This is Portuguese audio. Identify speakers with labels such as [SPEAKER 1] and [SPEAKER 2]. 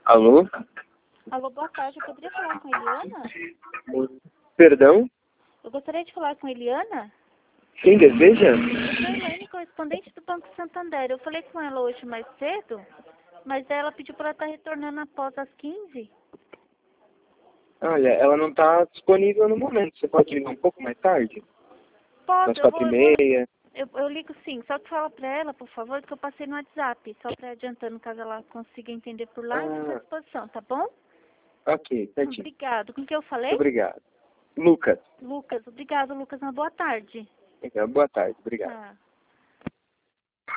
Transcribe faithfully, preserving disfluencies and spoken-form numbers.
[SPEAKER 1] Alô?
[SPEAKER 2] Alô, boa tarde. Eu poderia falar com a Eliana?
[SPEAKER 1] Perdão?
[SPEAKER 2] Eu gostaria de falar com a Eliana.
[SPEAKER 1] Quem deseja?
[SPEAKER 2] Eu sou a Elaine, correspondente do Banco Santander. Eu falei com ela hoje mais cedo, mas ela pediu para ela estar retornando após as quinze.
[SPEAKER 1] Olha, ela não está disponível no momento. Você pode ligar um pouco mais tarde?
[SPEAKER 2] Posso,
[SPEAKER 1] Às
[SPEAKER 2] eu
[SPEAKER 1] quatro
[SPEAKER 2] vou,
[SPEAKER 1] e
[SPEAKER 2] eu vou.
[SPEAKER 1] meia.
[SPEAKER 2] Eu, eu ligo sim, só que fala para ela, por favor, que eu passei no WhatsApp. Só para adiantando, caso ela consiga entender por lá, eu fico à
[SPEAKER 1] Ah,
[SPEAKER 2] disposição, tá bom?
[SPEAKER 1] ok, certinho.
[SPEAKER 2] Obrigado. Com quem eu
[SPEAKER 1] Muito
[SPEAKER 2] falei?
[SPEAKER 1] obrigado. Lucas.
[SPEAKER 2] Lucas. Obrigado, Lucas. Uma boa tarde.
[SPEAKER 1] Então, boa tarde, obrigado.
[SPEAKER 2] Ah.